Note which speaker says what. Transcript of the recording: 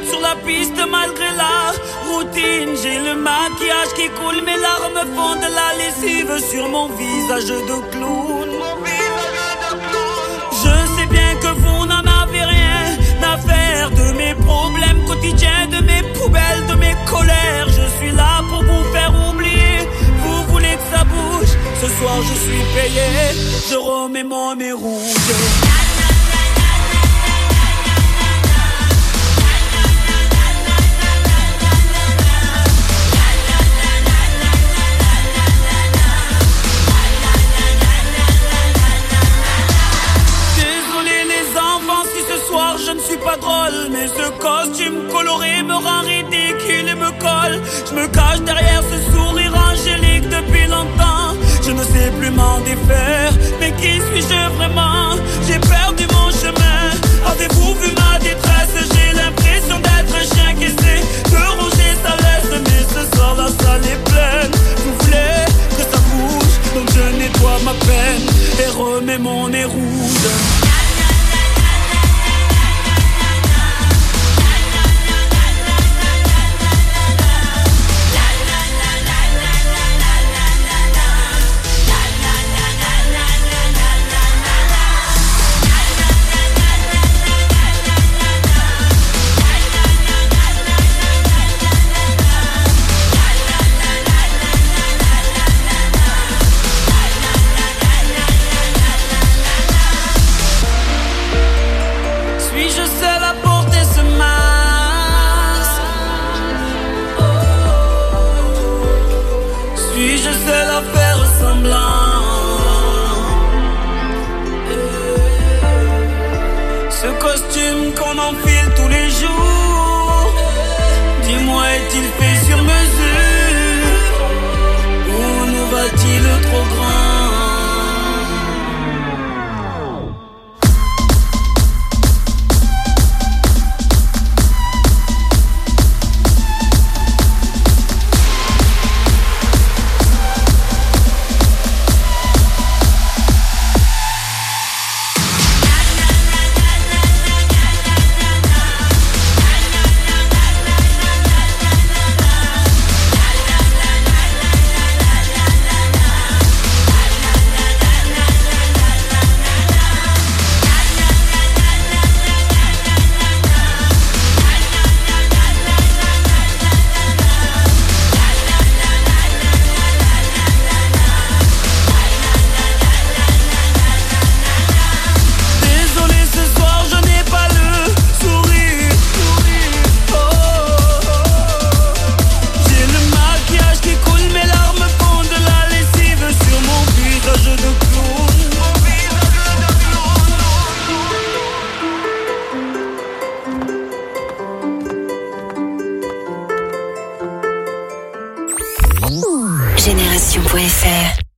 Speaker 1: sur la piste malgré la routine. J'ai le maquillage qui coule, mes larmes font de la lessive sur mon visage de clown. Je sais bien que vous n'en avez rien à faire de mes problèmes quotidiens, de mes poubelles, de mes colères. Je suis là pour vous faire oublier. Vous voulez que ça bouge? Ce soir je suis payé. Je remets mon nez rouge. Je ne suis pas drôle, mais ce costume coloré me rend ridicule et me colle. Je me cache derrière ce sourire angélique depuis longtemps. Je ne sais plus m'en défaire, mais qui suis-je vraiment? J'ai perdu mon chemin. Avez-vous vu ma détresse? J'ai l'impression d'être un chien qui essaie de ronger sa laisse, mais ce soir la salle est pleine. Vous voulez que ça bouge, donc je nettoie ma peine et remets mon nez rouge. Ce costume qu'on enfile tous les jours, dis-moi, est-il fait sur mesure ou nous va-t-il trop grand?
Speaker 2: Génération.fr